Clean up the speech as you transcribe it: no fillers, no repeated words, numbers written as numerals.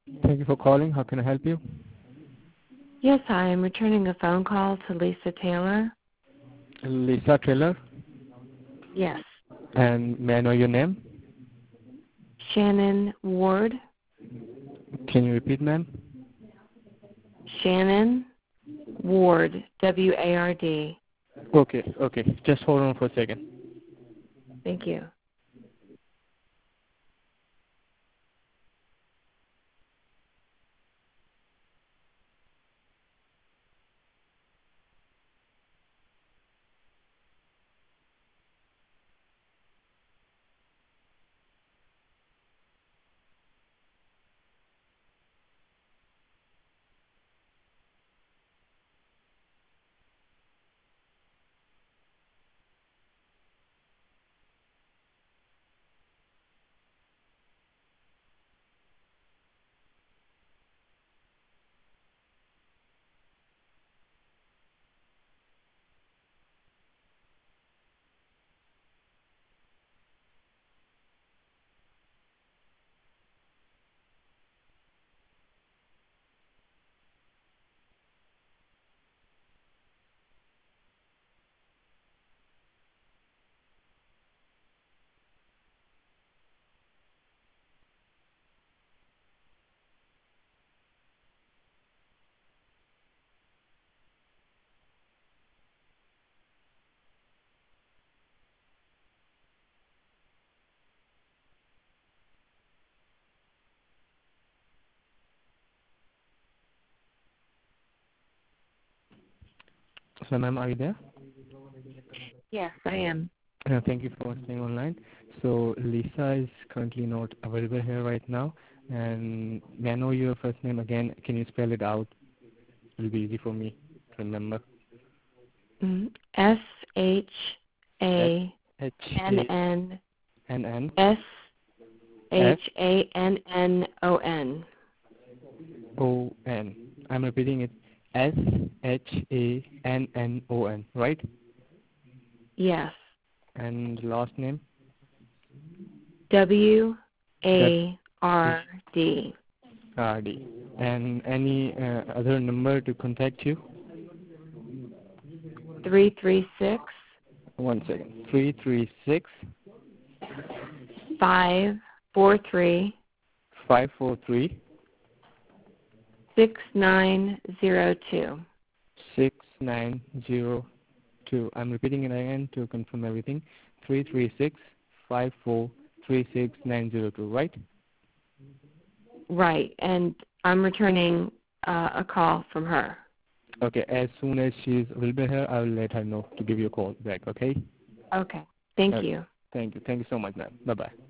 Thank you for calling. How can I help you? Yes, hi. I'm returning a phone call to Lisa Taylor. Lisa Taylor. Yes. And may I know your name? Shannon Ward. Can you repeat, ma'am? Shannon Ward, W-A-R-D. Okay. Just hold on for a second. Thank you. So, ma'am, are you there? Yes, I am. Thank you for staying online. So, Lisa is currently not available here right now. And may I know your first name again? Can you spell it out? It'll be easy for me to remember. S-H-A-N-N. S-H-A-N-N. S-H-A-N-N-O-N. O-N. I'm repeating it. S-H-A-N-N-O-N, right? Yes. And last name? W-A-R-D. R-D. And any other number to contact you? 336. 1 second. 336 543 543 6902. 6902. I'm repeating it again to confirm everything. 336 543 6902, right? Right, and I'm returning a call from her. Okay, as soon as she's available here, I will let her know to give you a call back, okay? Okay, thank Okay. you. Thank you so much, ma'am. Bye-bye.